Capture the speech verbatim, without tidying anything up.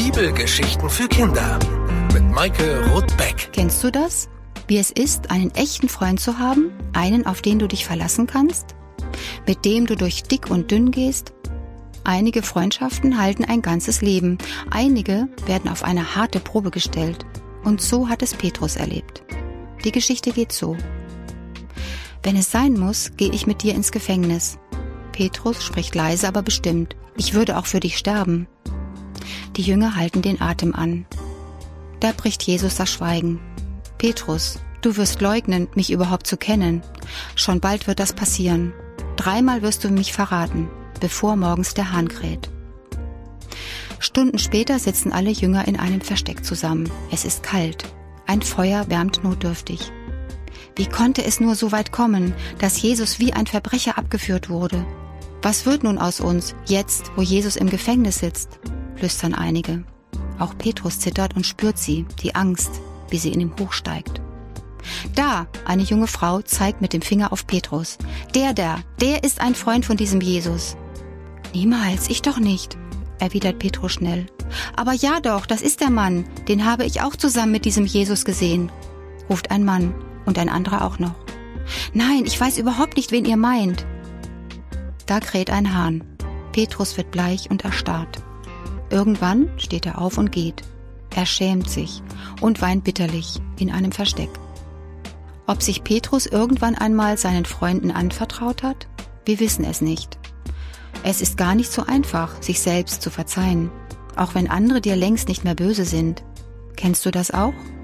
Bibelgeschichten für Kinder mit Maike Roth-Beck. Kennst du das? Wie es ist, einen echten Freund zu haben? Einen, auf den du dich verlassen kannst? Mit dem du durch dick und dünn gehst? Einige Freundschaften halten ein ganzes Leben. Einige werden auf eine harte Probe gestellt. Und so hat es Petrus erlebt. Die Geschichte geht so. Wenn es sein muss, gehe ich mit dir ins Gefängnis. Petrus spricht leise, aber bestimmt. Ich würde auch für dich sterben. Die Jünger halten den Atem an. Da bricht Jesus das Schweigen. Petrus, du wirst leugnen, mich überhaupt zu kennen. Schon bald wird das passieren. Dreimal wirst du mich verraten, bevor morgens der Hahn kräht. Stunden später sitzen alle Jünger in einem Versteck zusammen. Es ist kalt. Ein Feuer wärmt notdürftig. Wie konnte es nur so weit kommen, dass Jesus wie ein Verbrecher abgeführt wurde? Was wird nun aus uns, jetzt, wo Jesus im Gefängnis sitzt? Flüstern einige. Auch Petrus zittert und spürt sie, die Angst, wie sie in ihm hochsteigt. Da, eine junge Frau zeigt mit dem Finger auf Petrus. Der da, der ist ein Freund von diesem Jesus. Niemals, ich doch nicht, erwidert Petrus schnell. Aber ja doch, das ist der Mann, den habe ich auch zusammen mit diesem Jesus gesehen, ruft ein Mann und ein anderer auch noch. Nein, ich weiß überhaupt nicht, wen ihr meint. Da kräht ein Hahn. Petrus wird bleich und erstarrt. Irgendwann steht er auf und geht. Er schämt sich und weint bitterlich in einem Versteck. Ob sich Petrus irgendwann einmal seinen Freunden anvertraut hat? Wir wissen es nicht. Es ist gar nicht so einfach, sich selbst zu verzeihen, auch wenn andere dir längst nicht mehr böse sind. Kennst du das auch?